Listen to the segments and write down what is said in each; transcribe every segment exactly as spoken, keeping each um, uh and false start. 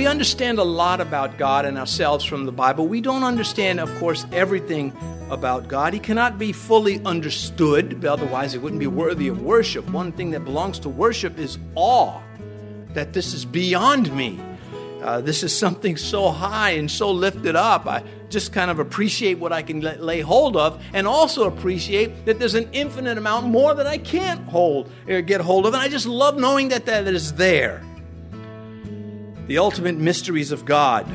we understand a lot about God and ourselves from the Bible. We don't understand, of course, everything about God. He cannot be fully understood, otherwise it wouldn't be worthy of worship. One thing that belongs to worship is awe, that this is beyond me. Uh, this is something so high and so lifted up. I just kind of appreciate what I can lay hold of, and also appreciate that there's an infinite amount more that I can't hold or get hold of. And I just love knowing that that is there. The ultimate mysteries of God.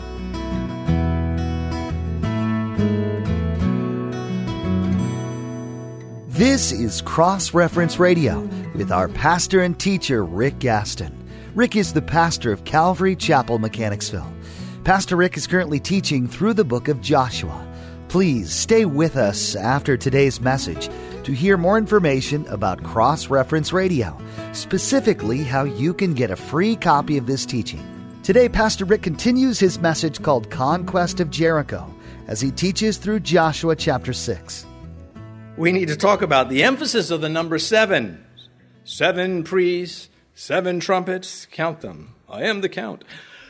This is Cross Reference Radio with our pastor and teacher, Rick Gaston. Rick is the pastor of Calvary Chapel, Mechanicsville. Pastor Rick is currently teaching through the book of Joshua. Please stay with us after today's message to hear more information about Cross Reference Radio, specifically how you can get a free copy of this teaching. Today, Pastor Rick continues his message called Conquest of Jericho as he teaches through Joshua chapter six. We need to talk about the emphasis of the number seven. Seven priests, seven trumpets, count them. I am the count.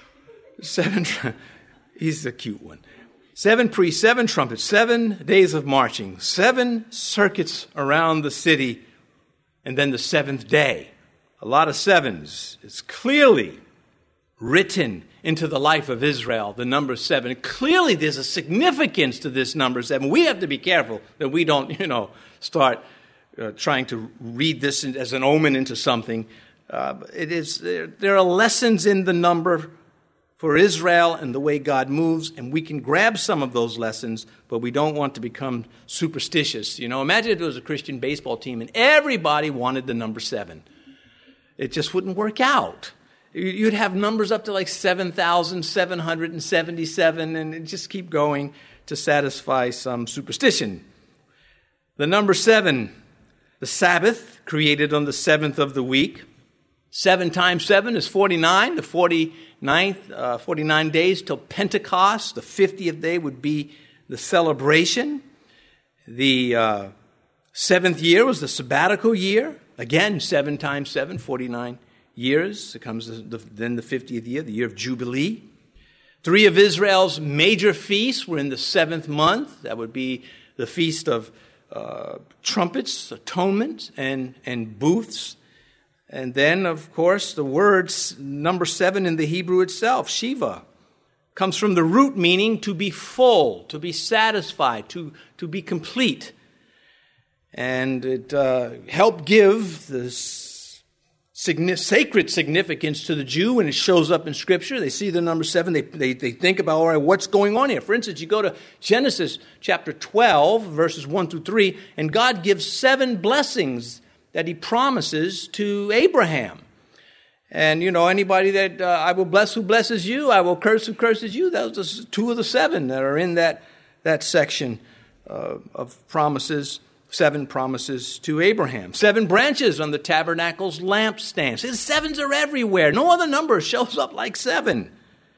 Seven, tr- he's the cute one. Seven priests, seven trumpets, seven days of marching, seven circuits around the city, and then the seventh day. A lot of sevens. It's clearly written into the life of Israel, the number seven. Clearly there's a significance to this number seven. We have to be careful that we don't, you know, start uh, trying to read this as an omen into something. Uh, it is there, there are lessons in the number for Israel and the way God moves, and we can grab some of those lessons, but we don't want to become superstitious. You know, imagine if it was a Christian baseball team and everybody wanted the number seven. It just wouldn't work out. You'd have numbers up to like seven thousand seven hundred seventy-seven, and just keep going to satisfy some superstition. The number seven, the Sabbath, created on the seventh of the week. Seven times seven is forty-nine. The forty-ninth, uh, forty-nine days till Pentecost. The fiftieth day would be the celebration. The uh, seventh year was the sabbatical year. Again, seven times seven, forty-nine years. It comes the, then the fiftieth year, the year of Jubilee. Three of Israel's major feasts were in the seventh month. That would be the Feast of uh, Trumpets, Atonement, and, and Booths. And then, of course, the word number seven in the Hebrew itself, Shiva, comes from the root meaning to be full, to be satisfied, to, to be complete. And it uh, helped give this sacred significance to the Jew when it shows up in Scripture. They see the number seven. They, they, they think about, all right, what's going on here? For instance, you go to Genesis chapter twelve, verses one through three, and God gives seven blessings that he promises to Abraham. And, you know, anybody that uh, I will bless who blesses you, I will curse who curses you. Those are two of the seven that are in that, that section uh, of promises. Seven promises to Abraham. Seven branches on the tabernacle's lampstand. See, the sevens are everywhere. No other number shows up like seven.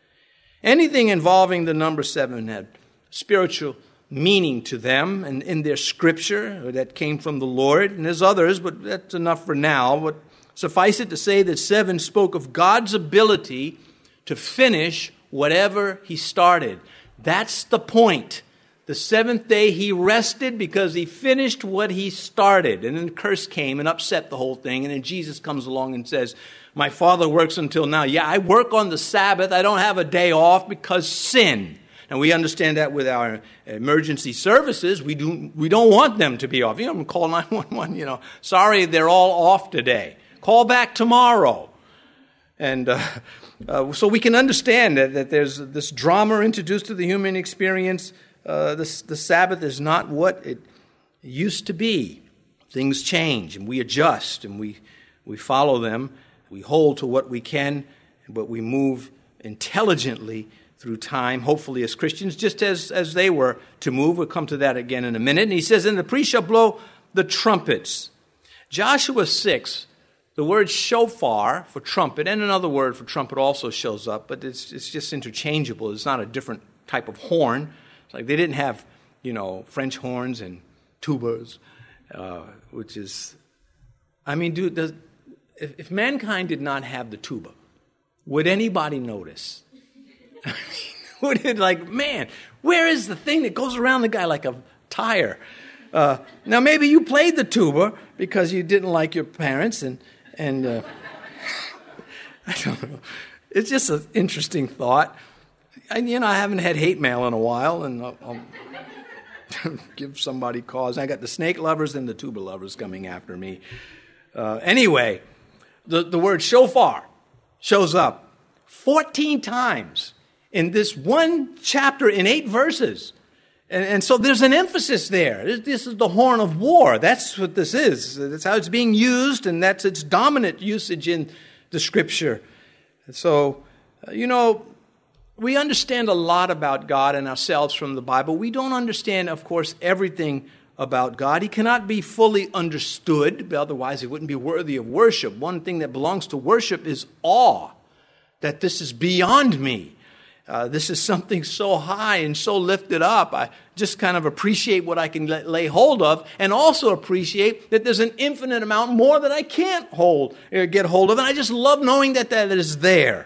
Anything involving the number seven had spiritual meaning to them and in their scripture that came from the Lord. And there's others, but that's enough for now. But suffice it to say that seven spoke of God's ability to finish whatever he started. That's the point. The seventh day he rested because he finished what he started. And then the curse came and upset the whole thing. And then Jesus comes along and says, my Father works until now. Yeah, I work on the Sabbath. I don't have a day off because sin. And we understand that with our emergency services. We, do, we don't want them to be off. You know, call nine one one, you know, sorry, they're all off today. Call back tomorrow. And uh, uh, so we can understand that, that there's this drama introduced to the human experience. Uh, the, the Sabbath is not what it used to be. Things change, and we adjust, and we, we follow them. We hold to what we can, but we move intelligently through time, hopefully as Christians, just as, as they were to move. We'll come to that again in a minute. And he says, and the priest shall blow the trumpets. Joshua six, the word shofar for trumpet, and another word for trumpet also shows up, but it's, it's just interchangeable. It's not a different type of horn. Like they didn't have, you know, French horns and tubas, uh, which is, I mean, dude, does, if, if mankind did not have the tuba, would anybody notice? Would it like, man, where is the thing that goes around the guy like a tire? Uh, now, maybe you played the tuba because you didn't like your parents, and, and uh, I don't know. It's just an interesting thought. And, you know, I haven't had hate mail in a while, and I'll, I'll give somebody cause. I got the snake lovers and the tuba lovers coming after me. Uh, anyway, the, the word shofar shows up fourteen times in this one chapter in eight verses. And, and so there's an emphasis there. This, this is the horn of war. That's what this is. That's how it's being used, and that's its dominant usage in the Scripture. And so, uh, you know, we understand a lot about God and ourselves from the Bible. We don't understand, of course, everything about God. He cannot be fully understood, otherwise he wouldn't be worthy of worship. One thing that belongs to worship is awe, that this is beyond me. Uh, this is something so high and so lifted up. I just kind of appreciate what I can lay hold of, and also appreciate that there's an infinite amount more that I can't hold or get hold of. And I just love knowing that that is there.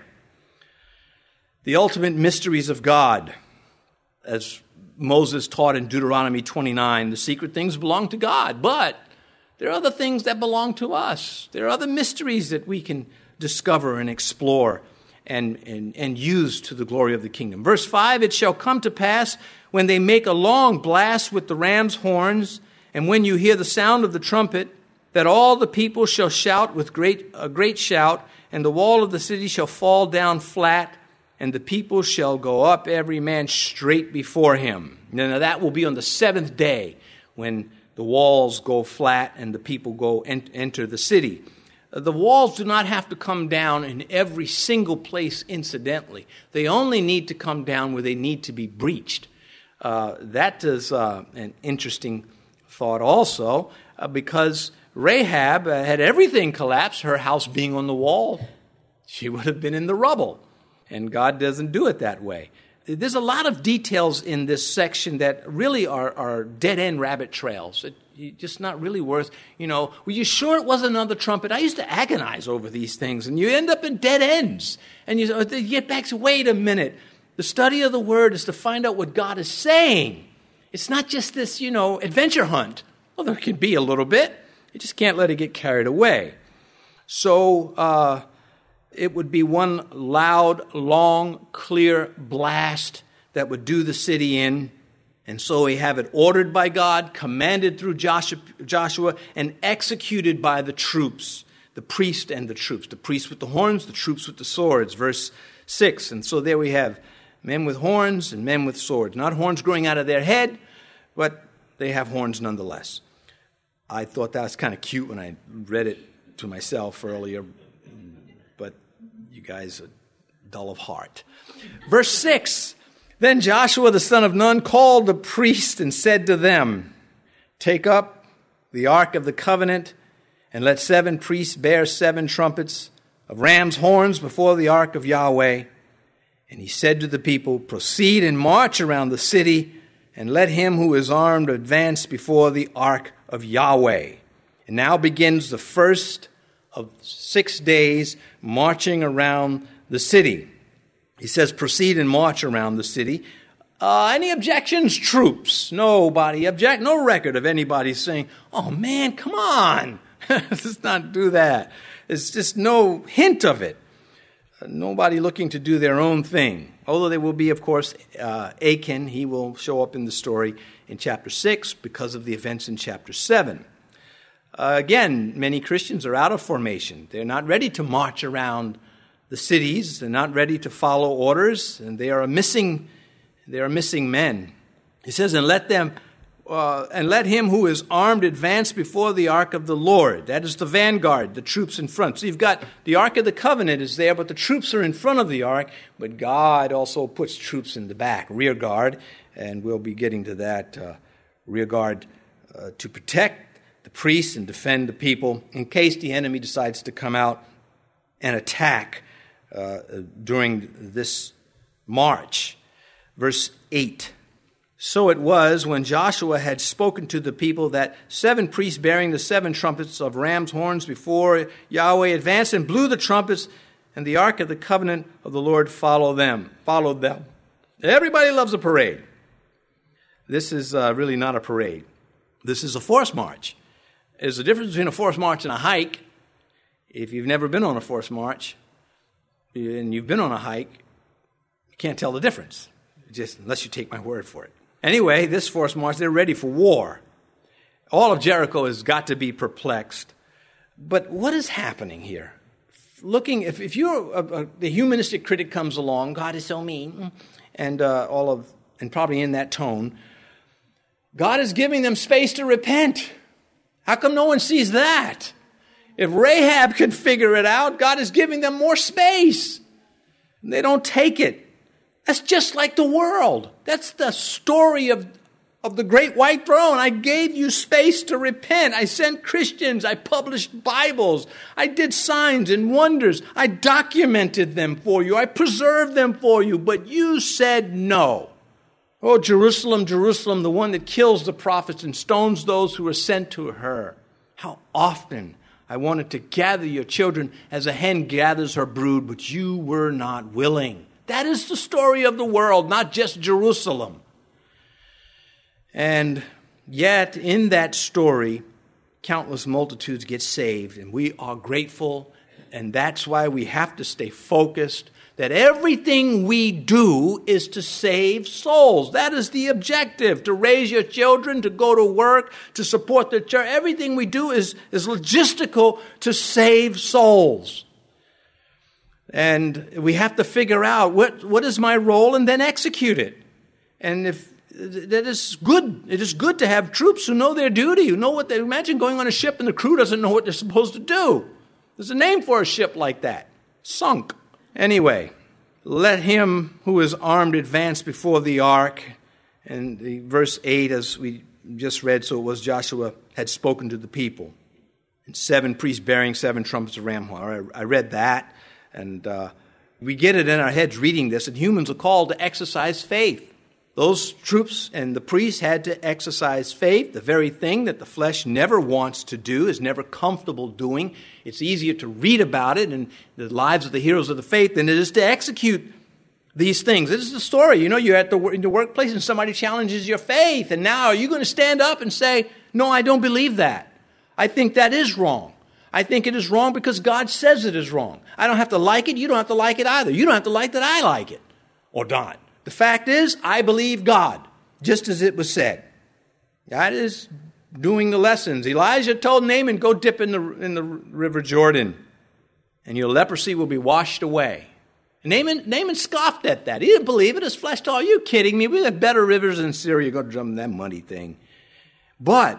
The ultimate mysteries of God, as Moses taught in Deuteronomy twenty-nine, the secret things belong to God, but there are other things that belong to us. There are other mysteries that we can discover and explore and, and, and use to the glory of the kingdom. Verse five, it shall come to pass when they make a long blast with the ram's horns, and when you hear the sound of the trumpet, that all the people shall shout with great a great shout, and the wall of the city shall fall down flat, and the people shall go up, every man straight before him. Now that will be on the seventh day, when the walls go flat and the people go en- enter the city. The walls do not have to come down in every single place incidentally. They only need to come down where they need to be breached. Uh, that is uh, an interesting thought also, uh, because Rahab uh, had everything collapse, her house being on the wall. She would have been in the rubble. And God doesn't do it that way. There's a lot of details in this section that really are, are dead-end rabbit trails. It, just not really worth, you know, were you sure it wasn't another trumpet? I used to agonize over these things, and you end up in dead ends. And you, you get back to, wait a minute. The study of the Word is to find out what God is saying. It's not just this, you know, adventure hunt. Well, there can be a little bit. You just can't let it get carried away. So, uh... it would be one loud, long, clear blast that would do the city in. And so we have it ordered by God, commanded through Joshua, and executed by the troops, the priest and the troops. The priests with the horns, the troops with the swords. Verse six. And so there we have men with horns and men with swords. Not horns growing out of their head, but they have horns nonetheless. I thought that was kind of cute when I read it to myself earlier. You guys are dull of heart. Verse six, then Joshua the son of Nun called the priest and said to them, take up the ark of the covenant, and let seven priests bear seven trumpets of ram's horns before the ark of Yahweh. And he said to the people, proceed and march around the city, and let him who is armed advance before the ark of Yahweh. And now begins the first of six days marching around the city. He says, proceed and march around the city. Uh, any objections, troops? Nobody object. No record of anybody saying, oh man, come on. Let's not do that. There's just no hint of it. Uh, nobody looking to do their own thing. Although there will be, of course, uh, Achan. He will show up in the story in chapter six because of the events in chapter seven. Uh, again, many Christians are out of formation. They're not ready to march around the cities. They're not ready to follow orders, and they are missing. They are missing men. He says, "And let them, uh, and let him who is armed advance before the ark of the Lord." That is the vanguard, the troops in front. So you've got the ark of the covenant is there, but the troops are in front of the ark. But God also puts troops in the back, rear guard, and we'll be getting to that uh, rear guard uh, to protect the priests and defend the people in case the enemy decides to come out and attack uh, during this march. Verse eight. So it was when Joshua had spoken to the people that seven priests bearing the seven trumpets of ram's horns before Yahweh advanced and blew the trumpets, and the ark of the covenant of the Lord followed them. Followed them. Everybody loves a parade. This is uh, really not a parade. This is a forced march. There's a difference between a forced march and a hike. If you've never been on a forced march and you've been on a hike, you can't tell the difference, just unless you take my word for it. Anyway, this forced march, they're ready for war. All of Jericho has got to be perplexed. But what is happening here? Looking, if, if you're a, a, the humanistic critic comes along, God is so mean, and uh, all of, and probably in that tone, God is giving them space to repent. How come no one sees that? If Rahab can figure it out, God is giving them more space. They don't take it. That's just like the world. That's the story of, of the great white throne. I gave you space to repent. I sent Christians. I published Bibles. I did signs and wonders. I documented them for you. I preserved them for you. But you said no. Oh, Jerusalem, Jerusalem, the one that kills the prophets and stones those who are sent to her. How often I wanted to gather your children as a hen gathers her brood, but you were not willing. That is the story of the world, not just Jerusalem. And yet, in that story, countless multitudes get saved, and we are grateful, and that's why we have to stay focused, that everything we do is to save souls. That is the objective, to raise your children, to go to work, to support the church. Everything we do is, is logistical to save souls. And we have to figure out what, what is my role and then execute it. And if that is good, it is good to have troops who know their duty, who know what they, imagine going on a ship and the crew doesn't know what they're supposed to do. There's a name for a ship like that. Sunk. Anyway, let him who is armed advance before the ark. And the verse eight, as we just read, so it was Joshua had spoken to the people. And seven priests bearing seven trumpets of ram horn. I read that. And uh, we get it in our heads reading this, and humans are called to exercise faith. Those troops and the priests had to exercise faith, the very thing that the flesh never wants to do, is never comfortable doing. It's easier to read about it in the lives of the heroes of the faith than it is to execute these things. This is the story. You know, you're at the, in the workplace and somebody challenges your faith, and now are you going to stand up and say, no, I don't believe that. I think that is wrong. I think it is wrong because God says it is wrong. I don't have to like it. You don't have to like it either. You don't have to like that I like it or not. The fact is, I believe God, just as it was said. God is doing the lessons. Elijah told Naaman, go dip in the, in the river Jordan, and your leprosy will be washed away. And Naaman, Naaman scoffed at that. He didn't believe it. His flesh told, are you kidding me? We have better rivers in Syria. Go jump that muddy thing. But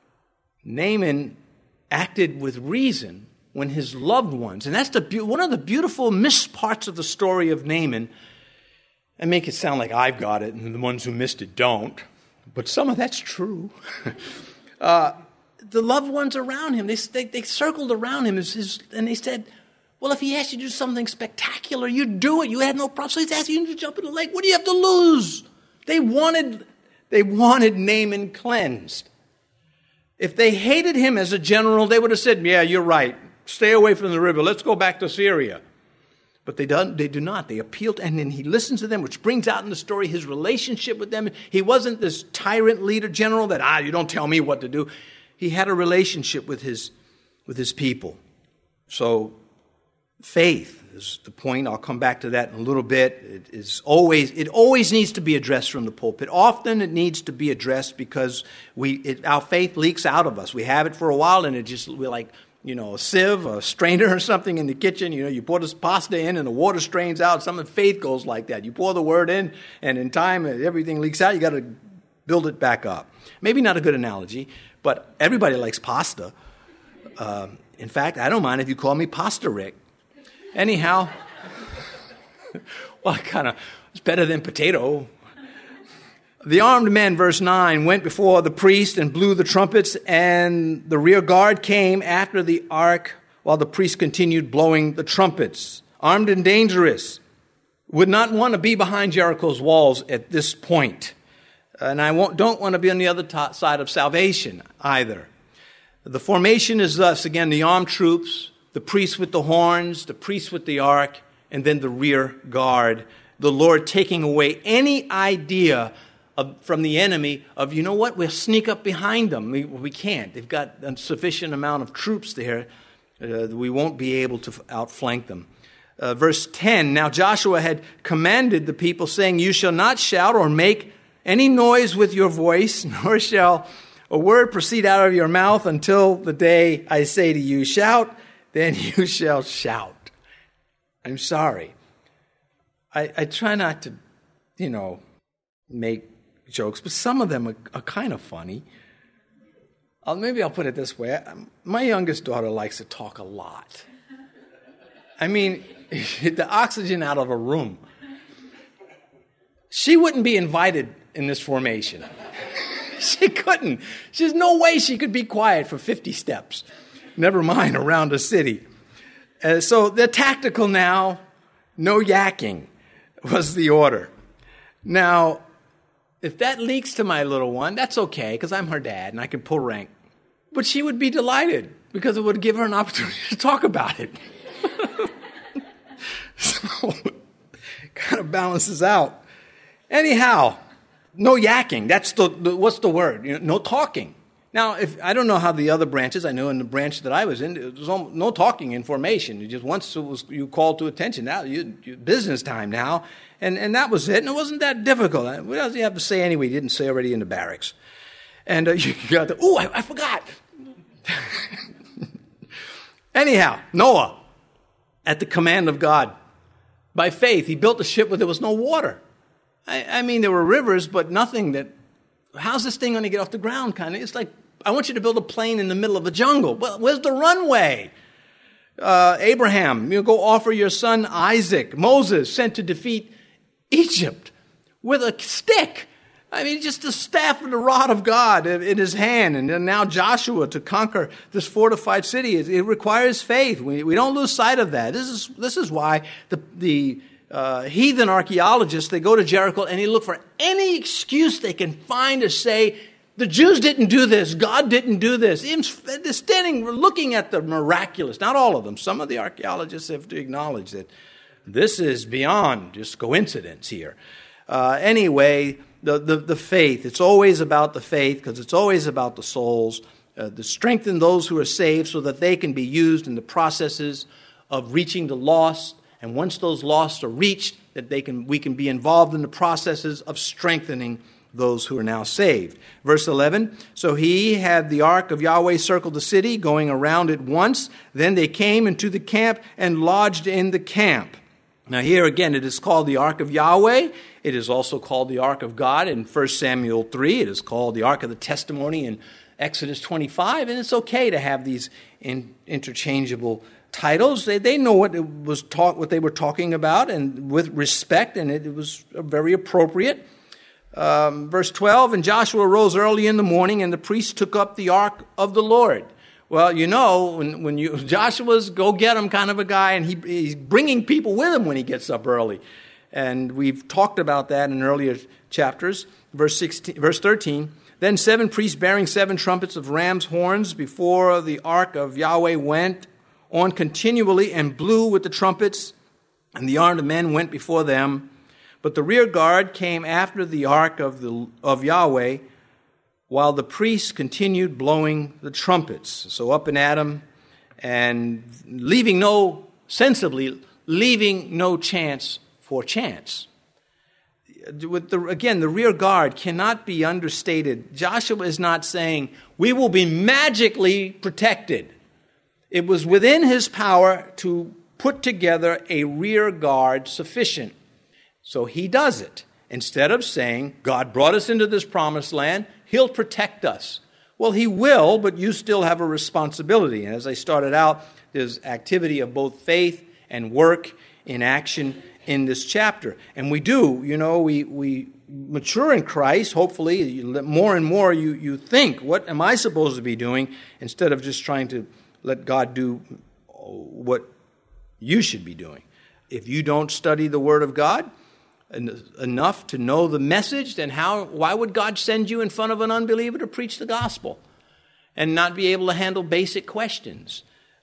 Naaman acted with reason when his loved ones, and that's the one of the beautiful missed parts of the story of Naaman, and make it sound like I've got it and the ones who missed it don't, but some of that's true. uh, the loved ones around him, they they, they circled around him his, his, and they said, well, if he asked you to do something spectacular, you'd do it. You had no problem. So he's asking you to jump in the lake. What do you have to lose? They wanted, they wanted Naaman cleansed. If they hated him as a general, they would have said, yeah, you're right. Stay away from the river. Let's go back to Syria. But they don't, they do not. They appealed, and then he listens to them, which brings out in the story his relationship with them. He wasn't this tyrant leader general that, ah, you don't tell me what to do. He had a relationship with his, with his people. So faith is the point. I'll come back to that in a little bit. It is always, it always needs to be addressed from the pulpit. Often it needs to be addressed because we, it, our faith leaks out of us. We have it for a while, and it just, we're like, you know, a sieve, a strainer or something in the kitchen. You know, you pour this pasta in and the water strains out. Some of faith goes like that. You pour the word in, and in time, everything leaks out. You got to build it back up. Maybe not a good analogy, but everybody likes pasta. Uh, in fact, I don't mind if you call me Pasta Rick. Anyhow, well, kind of, it's better than potato. The armed men, verse nine, went before the priest and blew the trumpets, and the rear guard came after the ark while the priest continued blowing the trumpets. Armed and dangerous, would not want to be behind Jericho's walls at this point. And I won't, don't want to be on the other t- side of salvation either. The formation is thus, again, the armed troops the priest with the horns, the priest with the ark, and then the rear guard. The Lord taking away any idea of, from the enemy of, you know what, we'll sneak up behind them. We, we can't. They've got a sufficient amount of troops there. Uh, we won't be able to outflank them. Uh, verse ten, now Joshua had commanded the people, saying, you shall not shout or make any noise with your voice, nor shall a word proceed out of your mouth until the day I say to you, shout, then you shall shout. I'm sorry. I, I try not to, you know, make jokes, but some of them are, are kind of funny. I'll, maybe I'll put it this way. My youngest daughter likes to talk a lot. I mean, the oxygen out of a room. She wouldn't be invited in this formation. She couldn't. There's no way she could be quiet for fifty steps. Never mind around a city. Uh, so they're tactical now. No yakking was the order. Now, if that leaks to my little one, that's okay, because I'm her dad and I can pull rank. But she would be delighted because it would give her an opportunity to talk about it. So, kind of balances out. Anyhow, no yakking. That's the, the what's the word? You know, no talking. Now, if I don't know how the other branches, I know in the branch that I was in, there was almost no talking in formation. You just once it was you called to attention. Now, you, you business time now, and and that was it. And it wasn't that difficult. What else do you have to say anyway? You didn't say already in the barracks. And uh, you got the oh, I, I forgot. Anyhow, Noah, at the command of God, by faith, he built a ship where there was no water. I, I mean, there were rivers, but nothing that. How's this thing going to get off the ground? Kind of. It's like, I want you to build a plane in the middle of a jungle. Well, where's the runway? Uh, Abraham, you know, go offer your son Isaac. Moses sent to defeat Egypt with a stick. I mean, just the staff and the rod of God in his hand. And then now Joshua to conquer this fortified city. It, it requires faith. We, we don't lose sight of that. This is, this is why the, the uh, heathen archaeologists, they go to Jericho and they look for any excuse they can find to say, the Jews didn't do this. God didn't do this. Even they're standing, looking at the miraculous. Not all of them. Some of the archaeologists have to acknowledge that this is beyond just coincidence here. Uh, anyway, the, the, the faith. It's always about the faith because it's always about the souls. Uh, to strengthen those who are saved so that they can be used in the processes of reaching the lost. And once those lost are reached, that they can we can be involved in the processes of strengthening those who are now saved. Verse eleven, so he had the ark of Yahweh circle the city, going around it once. Then they came into the camp and lodged in the camp. Now here again, it is called the ark of Yahweh. It is also called the ark of God in First Samuel three. It is called the ark of the testimony in Exodus twenty-five. And it's okay to have these in, interchangeable titles. They, they know what it was taught, what they were talking about, and with respect, and it, it was very appropriate. Um, verse twelve, and Joshua rose early in the morning, and the priests took up the ark of the Lord. Well, you know, when, when you Joshua's go-get-em kind of a guy, and he, he's bringing people with him when he gets up early. And we've talked about that in earlier chapters. Verse sixteen, verse thirteen, then seven priests bearing seven trumpets of ram's horns before the ark of Yahweh went on continually and blew with the trumpets, and the armed men went before them. But the rear guard came after the ark of the of Yahweh, while the priests continued blowing the trumpets. So up and at 'em, and leaving no, sensibly, leaving no chance for chance. With the, again, the rear guard cannot be understated. Joshua is not saying, we will be magically protected. It was within his power to put together a rear guard sufficient. So he does it. Instead of saying, God brought us into this promised land, he'll protect us. Well, he will, but you still have a responsibility. And as I started out, there's activity of both faith and work in action in this chapter. And we do, you know, we, we mature in Christ, hopefully. More and more you, you think, what am I supposed to be doing? Instead of just trying to let God do what you should be doing. If you don't study the Word of God enough to know the message, then how? Why would God send you in front of an unbeliever to preach the gospel and not be able to handle basic questions?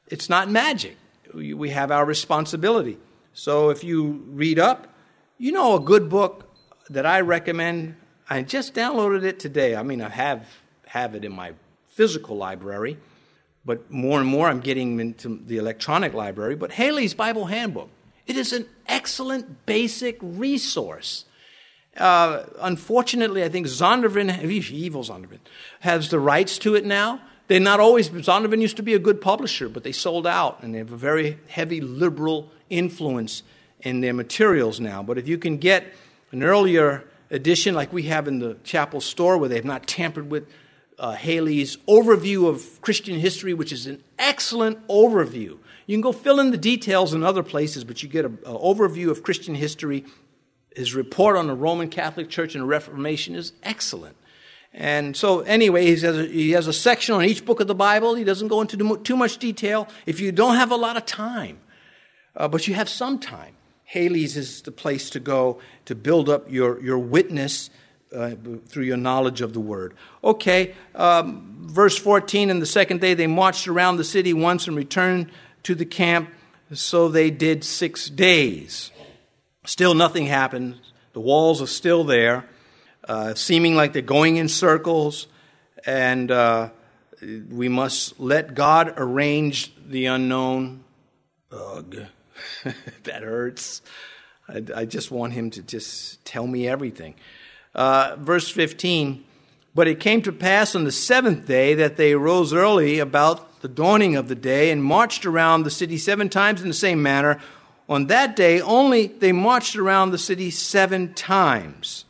it's not magic. We, we have our responsibility. So if you read up, you know a good book that I recommend. I just downloaded it today. I mean, I have have it in my physical library, but more and more I'm getting into the electronic library. But Haley's Bible Handbook. It is an excellent basic resource. Uh, unfortunately, I think Zondervan, evil Zondervan, has the rights to it now. They're not always, Zondervan used to be a good publisher, but they sold out, and they have a very heavy liberal influence in their materials now. But if you can get an earlier edition like we have in the chapel store where they have not tampered with uh, Haley's Overview of Christian History, which is an excellent overview. You can go fill in the details in other places, but you get an overview of Christian history. His report on the Roman Catholic Church and the Reformation is excellent. And so anyway, he has, a, he has a section on each book of the Bible. He doesn't go into too much detail. If you don't have a lot of time, uh, but you have some time, Haley's is the place to go to build up your, your witness uh, through your knowledge of the Word. Okay, um, verse fourteen, and the second day they marched around the city once and returned to the camp. So they did six days. Still nothing happened. The walls are still there, uh, seeming like they're going in circles. And uh, we must let God arrange the unknown. Ugh, that hurts. I, I just want him to just tell me everything. Uh, verse fifteen, but it came to pass on the seventh day that they rose early about the dawning of the day and marched around the city seven times in the same manner. On that day only they marched around the city seven times.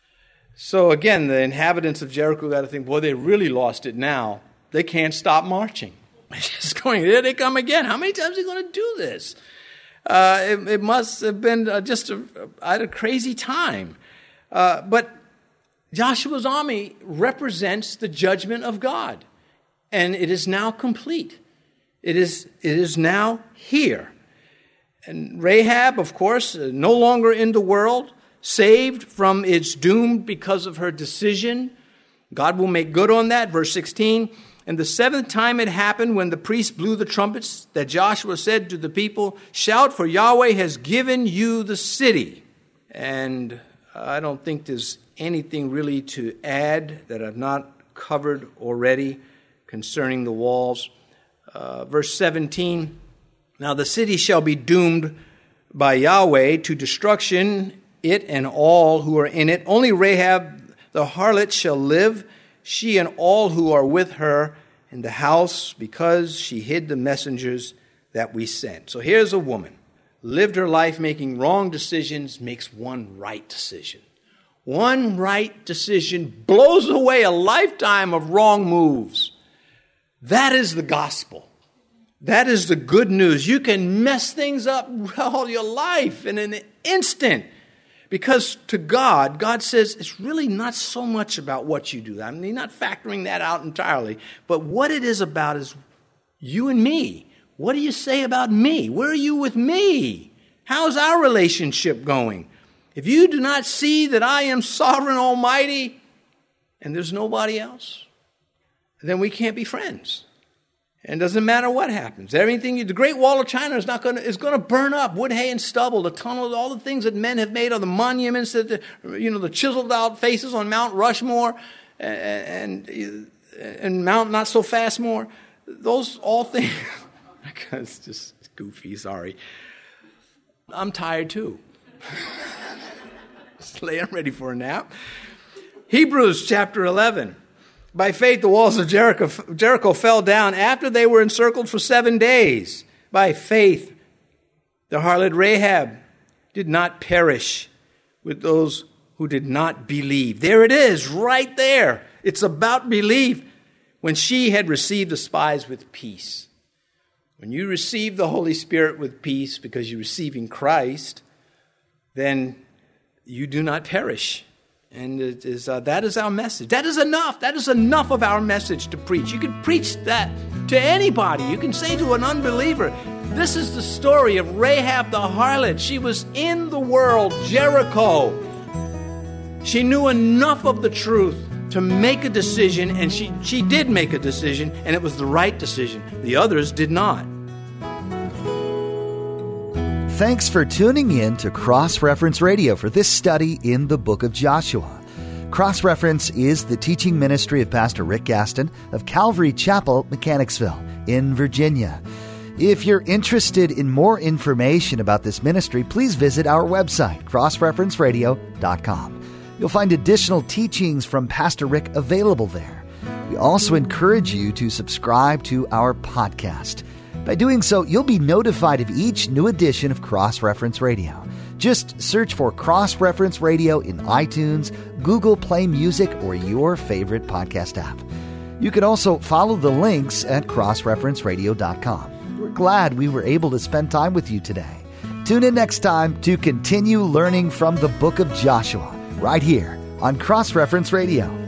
So again, the inhabitants of Jericho got to think, boy, they really lost it now. They can't stop marching. They're just going, here they come again. How many times are they going to do this? Uh, it, it must have been uh, just a, at a crazy time. Uh, but Joshua's army represents the judgment of God. And it is now complete. It is, it is now here. And Rahab, of course, no longer in the world, saved from its doom because of her decision. God will make good on that. Verse sixteen, and the seventh time it happened when the priests blew the trumpets that Joshua said to the people, shout, for Yahweh has given you the city. And I don't think there's anything really to add that I've not covered already concerning the walls. Uh, verse seventeen, now the city shall be doomed by Yahweh to destruction, it and all who are in it. Only Rahab the harlot shall live, she and all who are with her in the house, because she hid the messengers that we sent. So here's a woman, lived her life making wrong decisions, makes one right decision. One right decision blows away a lifetime of wrong moves. That is the gospel. That is the good news. You can mess things up all your life in an instant. Because to God, God says it's really not so much about what you do. I mean, He's not factoring that out entirely. But what it is about is you and me. What do you say about me? Where are you with me? How's our relationship going? If you do not see that I am sovereign almighty and there's nobody else, then we can't be friends. And it doesn't matter what happens. Everything, the Great Wall of China is not going to is going to burn up. Wood, hay, and stubble. The tunnels, all the things that men have made, all the monuments that the, you know, the chiseled out faces on Mount Rushmore and and, and Mount Not So Fast More. Those all things. It's just goofy. Sorry. I'm tired too. Just lay. I'm ready for a nap. Hebrews chapter eleven. By faith, the walls of Jericho, Jericho fell down after they were encircled for seven days. By faith, the harlot Rahab did not perish with those who did not believe. There it is, right there. It's about belief. When she had received the spies with peace. When you receive the Holy Spirit with peace because you're receiving Christ, then you do not perish. And it is, uh, that is our message. That is enough. That is enough of our message to preach. You can preach that to anybody. You can say to an unbeliever, this is the story of Rahab the harlot. She was in the world, Jericho. She knew enough of the truth to make a decision, and she, she did make a decision, and it was the right decision. The others did not. Thanks for tuning in to Cross Reference Radio for this study in the book of Joshua. Cross Reference is the teaching ministry of Pastor Rick Gaston of Calvary Chapel, Mechanicsville, in Virginia. If you're interested in more information about this ministry, please visit our website, cross reference radio dot com. You'll find additional teachings from Pastor Rick available there. We also encourage you to subscribe to our podcast. By doing so, you'll be notified of each new edition of Cross Reference Radio. Just search for Cross Reference Radio in iTunes, Google Play Music, or your favorite podcast app. You can also follow the links at cross reference radio dot com. We're glad we were able to spend time with you today. Tune in next time to continue learning from the book of Joshua, right here on Cross Reference Radio.